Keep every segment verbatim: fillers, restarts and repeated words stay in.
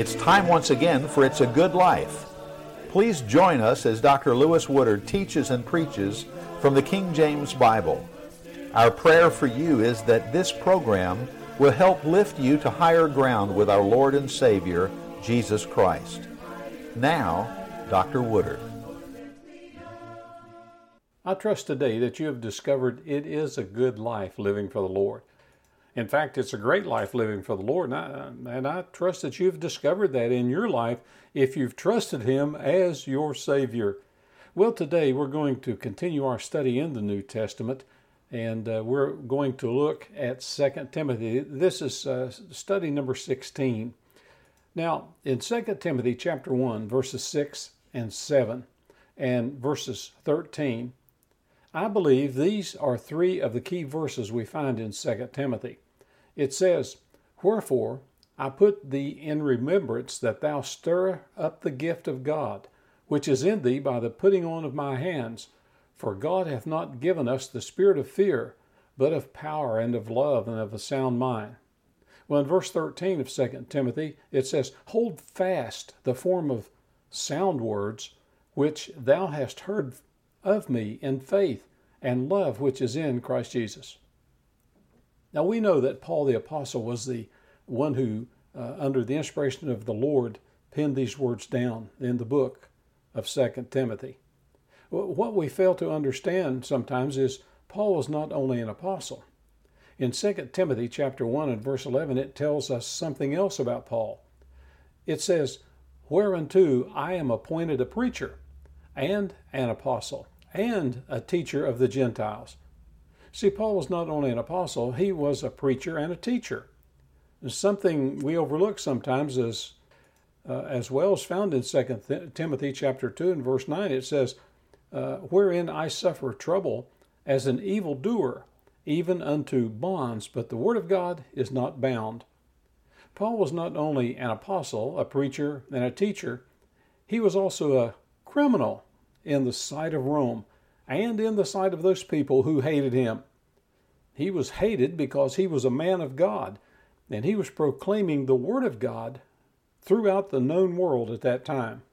It's time once again for It's a Good Life. Please join us as Doctor Lewis Woodard teaches and preaches from the King James Bible. Our prayer for you is that this program will help lift you to higher ground with our Lord and Savior, Jesus Christ. Now, Doctor Woodard. I trust today that you have discovered it is a good life living for the Lord. In fact, it's a great life living for the Lord, and I, and I trust that you've discovered that in your life if you've trusted Him as your Savior. Well, today we're going to continue our study in the New Testament, and uh, we're going to look at Second Timothy. This is uh, study number sixteen. Now, in Second Timothy chapter one, verses six and seven, and verses thirteen, I believe these are three of the key verses we find in Second Timothy. It says, "Wherefore I put thee in remembrance that thou stir up the gift of God, which is in thee by the putting on of my hands. For God hath not given us the spirit of fear, but of power and of love and of a sound mind." Well, in verse thirteen of Second Timothy, it says, "Hold fast the form of sound words, which thou hast heard of me in faith and love which is in Christ Jesus." Now we know that Paul the Apostle was the one who, uh, under the inspiration of the Lord, penned these words down in the book of Second Timothy. What we fail to understand sometimes is Paul was not only an apostle. In Second Timothy chapter one and verse eleven, it tells us something else about Paul. It says, "Whereunto I am appointed a preacher, and an apostle, and a teacher of the Gentiles." See, Paul was not only an apostle, he was a preacher and a teacher. Something we overlook sometimes is, uh, as well as found in Second Timothy chapter two and verse nine, it says, uh, "Wherein I suffer trouble as an evildoer, even unto bonds, but the word of God is not bound." Paul was not only an apostle, a preacher, and a teacher, he was also a criminal in the sight of Rome and in the sight of those people who hated him. He was hated because he was a man of God, and he was proclaiming the Word of God throughout the known world at that time.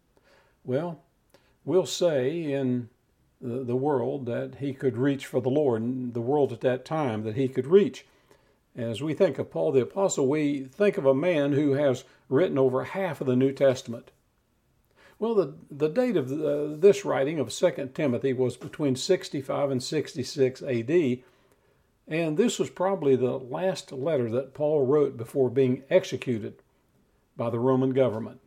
Well, we'll say in the, the world that he could reach for the Lord, and the world at that time that he could reach. As we think of Paul the Apostle, we think of a man who has written over half of the New Testament. Well, the, the date of the, uh, this writing of Second Timothy was between sixty-five and sixty-six A D, and this was probably the last letter that Paul wrote before being executed by the Roman government.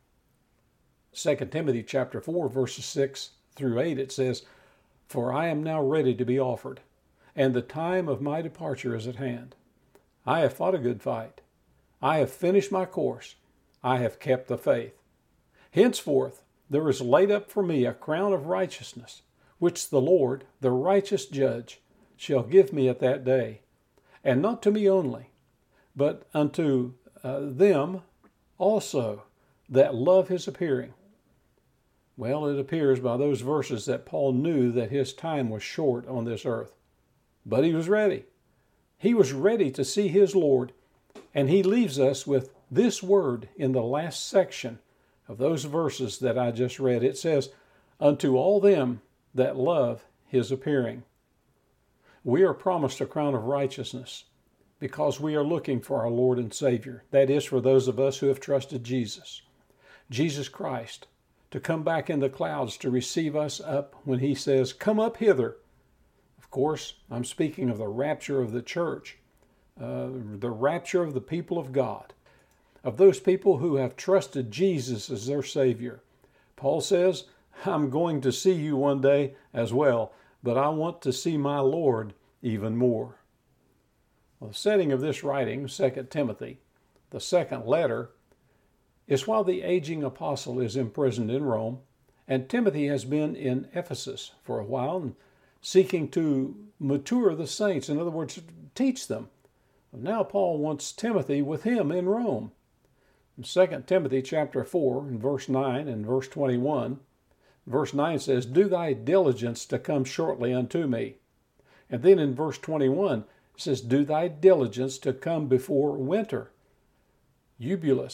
Second Timothy chapter four, verses six through eight, it says, "For I am now ready to be offered, and the time of my departure is at hand. I have fought a good fight. I have finished my course. I have kept the faith. Henceforth there is laid up for me a crown of righteousness, which the Lord, the righteous judge, shall give me at that day, and not to me only, but unto uh, them also that love his appearing." Well, it appears by those verses that Paul knew that his time was short on this earth, but he was ready. He was ready to see his Lord, and he leaves us with this word in the last section of those verses that I just read. It says, "Unto all them that love his appearing." We are promised a crown of righteousness because we are looking for our Lord and Savior. That is, for those of us who have trusted Jesus, Jesus Christ, to come back in the clouds to receive us up when he says, "Come up hither." Of course, I'm speaking of the rapture of the church, uh, the rapture of the people of God, of those people who have trusted Jesus as their Savior. Paul says, "I'm going to see you one day as well, but I want to see my Lord even more." Well, the setting of this writing, Second Timothy, the second letter, is while the aging apostle is imprisoned in Rome, and Timothy has been in Ephesus for a while and seeking to mature the saints, in other words, teach them. Now Paul wants Timothy with him in Rome. In Second Timothy chapter four, in verse nine and verse twenty-one, verse nine says, "Do thy diligence to come shortly unto me." And then in verse twenty-one, it says, "Do thy diligence to come before winter." Eubulus,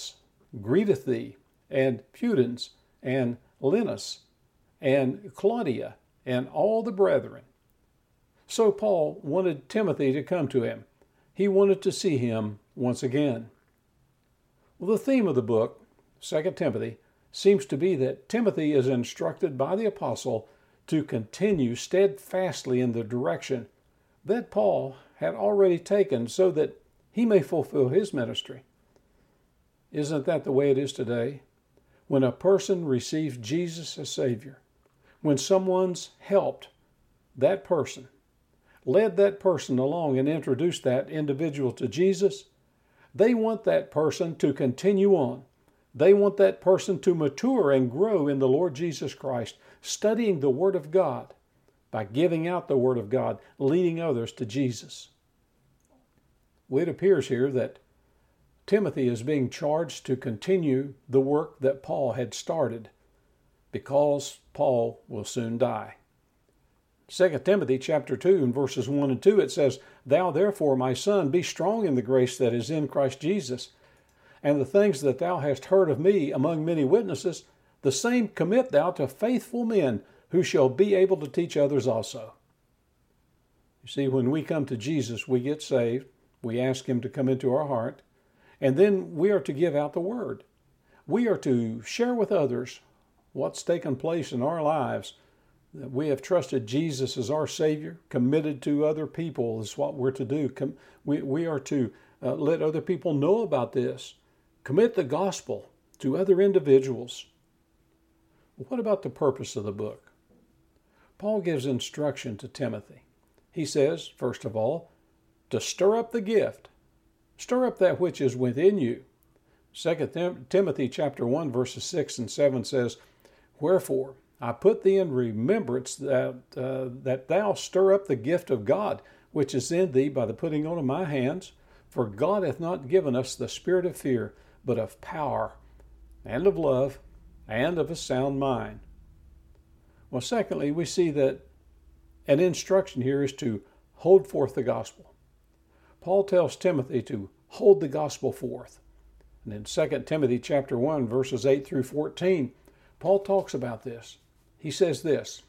greeteth thee, and Pudens, and Linus, and Claudia, and all the brethren. So Paul wanted Timothy to come to him. He wanted to see him once again. Well, the theme of the book, Second Timothy, seems to be that Timothy is instructed by the apostle to continue steadfastly in the direction that Paul had already taken so that he may fulfill his ministry. Isn't that the way it is today? When a person receives Jesus as Savior, when someone's helped that person, led that person along and introduced that individual to Jesus, they want that person to continue on. They want that person to mature and grow in the Lord Jesus Christ, studying the Word of God, by giving out the Word of God, leading others to Jesus. Well, it appears here that Timothy is being charged to continue the work that Paul had started, because Paul will soon die. Second Timothy chapter two and verses one and two, it says, Thou therefore, my son, be strong in the grace that is in Christ Jesus, and the things that thou hast heard of me among many witnesses, the same commit thou to faithful men, who shall be able to teach others also. You see, when we come to Jesus, we get saved. We ask Him to come into our heart, and then we are to give out the Word. We are to share with others what's taken place in our lives, that we have trusted Jesus as our Savior, committed to other people is what we're to do. We, we are to uh, let other people know about this. Commit the gospel to other individuals. What about the purpose of the book? Paul gives instruction to Timothy. He says, first of all, to stir up the gift. Stir up that which is within you. Second Tim- Timothy chapter one, verses six and seven says, Wherefore, I put thee in remembrance that, uh, that thou stir up the gift of God, which is in thee by the putting on of my hands. For God hath not given us the spirit of fear, but of power, and of love, and of a sound mind. Well, secondly, we see that an instruction here is to hold forth the gospel. Paul tells Timothy to hold the gospel forth. And in Second Timothy chapter one, verses eight through fourteen, Paul talks about this. He says this,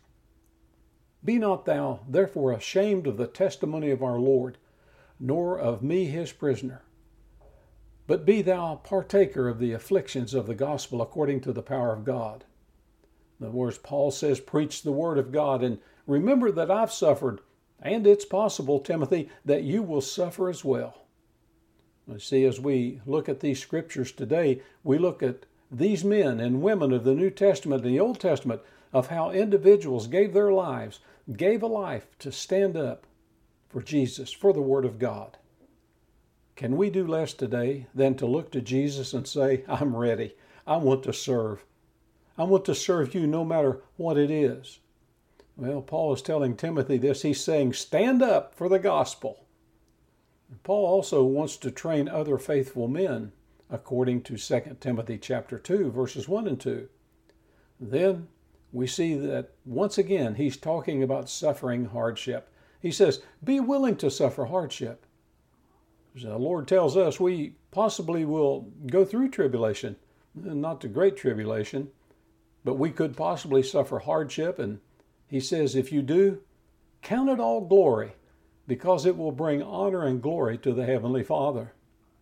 Be not thou therefore ashamed of the testimony of our Lord, nor of me his prisoner, but be thou partaker of the afflictions of the gospel according to the power of God. In other words, Paul says, preach the word of God, and remember that I've suffered, and it's possible, Timothy, that you will suffer as well. You see, as we look at these scriptures today, we look at these men and women of the New Testament and the Old Testament, of how individuals gave their lives, gave a life to stand up for Jesus, for the Word of God. Can we do less today than to look to Jesus and say, I'm ready. I want to serve. I want to serve you no matter what it is. Well, Paul is telling Timothy this. He's saying, stand up for the gospel. Paul also wants to train other faithful men, according to Second Timothy chapter two, verses one and two. Then we see that once again he's talking about suffering hardship. He says, be willing to suffer hardship. The Lord tells us we possibly will go through tribulation, not the great tribulation, but we could possibly suffer hardship. And he says, if you do, count it all glory, because it will bring honor and glory to the Heavenly Father.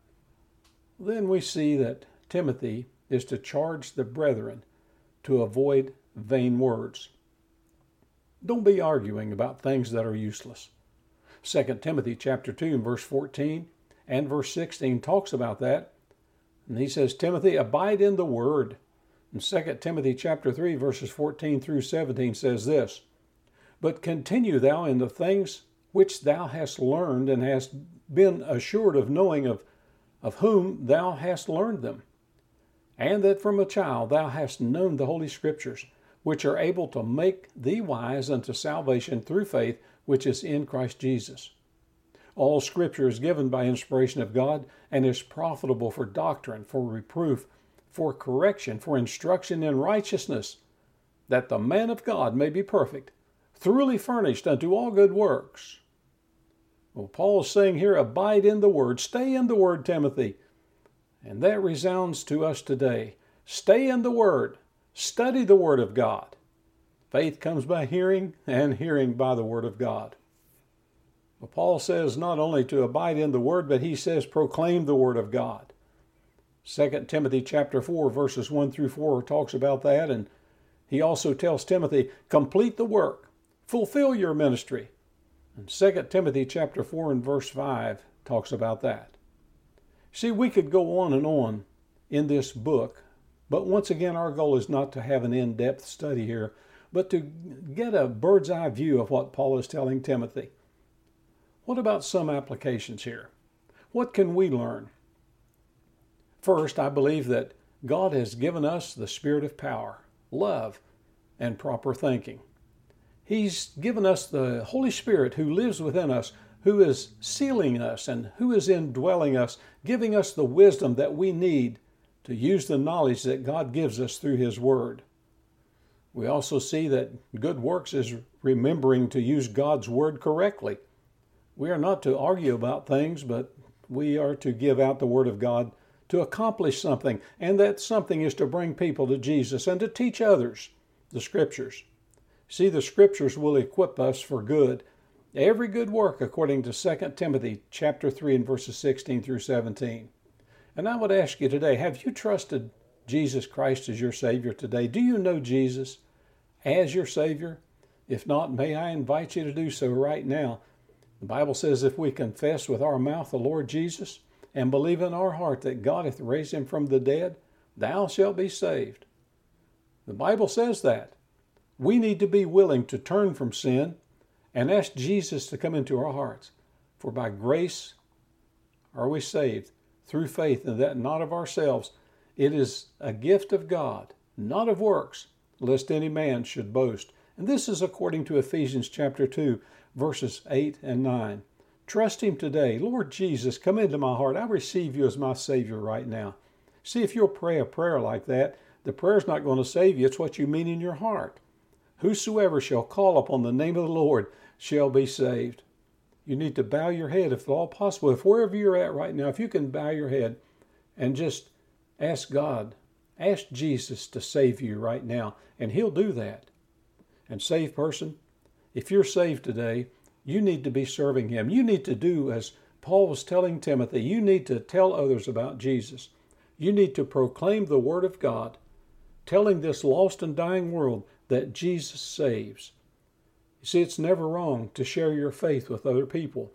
Then we see that Timothy is to charge the brethren to avoid vain words. Don't be arguing about things that are useless. Second Timothy chapter two and verse fourteen and verse sixteen talks about that. And he says, Timothy, abide in the word. And Second Timothy chapter three verses fourteen through seventeen says this, But continue thou in the things which thou hast learned and hast been assured of knowing of, of whom thou hast learned them, and that from a child thou hast known the Holy Scriptures, which are able to make thee wise unto salvation through faith, which is in Christ Jesus. All Scripture is given by inspiration of God, and is profitable for doctrine, for reproof, for correction, for instruction in righteousness, that the man of God may be perfect, thoroughly furnished unto all good works. Well, Paul is saying here, abide in the Word. Stay in the Word, Timothy. And that resounds to us today. Stay in the Word. Study the Word of God. Faith comes by hearing, and hearing by the Word of God. Well, Paul says not only to abide in the Word, but he says proclaim the Word of God. Second Timothy chapter four, verses one through four talks about that, and he also tells Timothy, complete the work, fulfill your ministry. And Second Timothy chapter four and verse five talks about that. See, we could go on and on in this book, but once again, our goal is not to have an in-depth study here, but to get a bird's eye view of what Paul is telling Timothy. What about some applications here? What can we learn? First, I believe that God has given us the spirit of power, love, and proper thinking. He's given us the Holy Spirit who lives within us, who is sealing us and who is indwelling us, giving us the wisdom that we need to use the knowledge that God gives us through His Word. We also see that good works is remembering to use God's Word correctly. We are not to argue about things, but we are to give out the Word of God to accomplish something, and that something is to bring people to Jesus and to teach others the Scriptures. See, the Scriptures will equip us for good. Every good work, according to Second Timothy chapter three and verses sixteen through seventeen. And I would ask you today, have you trusted Jesus Christ as your Savior today? Do you know Jesus as your Savior? If not, may I invite you to do so right now. The Bible says if we confess with our mouth the Lord Jesus and believe in our heart that God hath raised Him from the dead, thou shalt be saved. The Bible says that. We need to be willing to turn from sin and ask Jesus to come into our hearts. For by grace are we saved through faith, and that not of ourselves. It is a gift of God, not of works, lest any man should boast. And this is according to Ephesians chapter two, verses eight and nine. Trust Him today. Lord Jesus, come into my heart. I receive You as my Savior right now. See, if you'll pray a prayer like that, the prayer's not going to save you. It's what you mean in your heart. Whosoever shall call upon the name of the Lord shall be saved. You need to bow your head if at all possible. If wherever you're at right now, if you can bow your head and just ask God, ask Jesus to save you right now, and He'll do that. And saved person, if you're saved today, you need to be serving Him. You need to do as Paul was telling Timothy. You need to tell others about Jesus. You need to proclaim the Word of God, telling this lost and dying world that Jesus saves. You see, it's never wrong to share your faith with other people.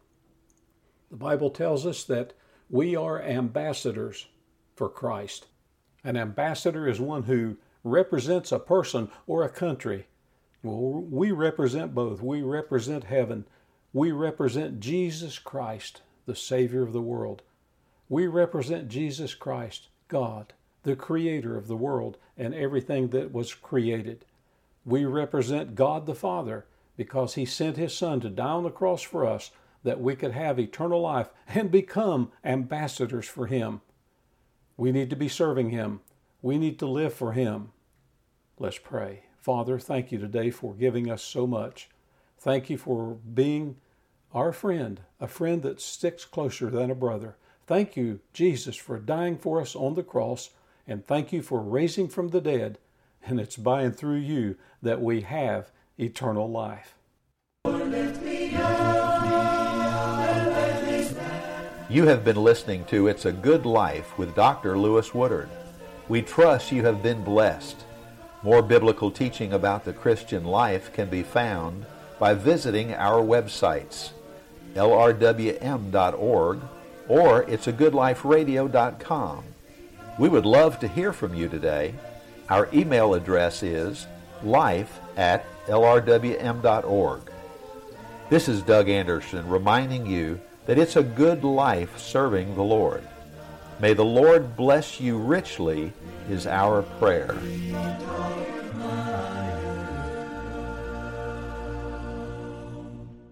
The Bible tells us that we are ambassadors for Christ. An ambassador is one who represents a person or a country. Well, we represent both. We represent heaven. We represent Jesus Christ, the Savior of the world. We represent Jesus Christ, God, the Creator of the world and everything that was created. We represent God the Father because He sent His Son to die on the cross for us that we could have eternal life and become ambassadors for Him. We need to be serving Him. We need to live for Him. Let's pray. Father, thank You today for giving us so much. Thank You for being our friend, a friend that sticks closer than a brother. Thank You, Jesus, for dying for us on the cross, and thank You for raising from the dead. And it's by and through You that we have eternal life. You have been listening to It's a Good Life with Doctor Lewis Woodard. We trust you have been blessed. More biblical teaching about the Christian life can be found by visiting our websites, L R W M dot org or it's a good life radio dot com. We would love to hear from you today. Our email address is life at L R W M dot org. This is Doug Anderson reminding you that it's a good life serving the Lord. May the Lord bless you richly is our prayer.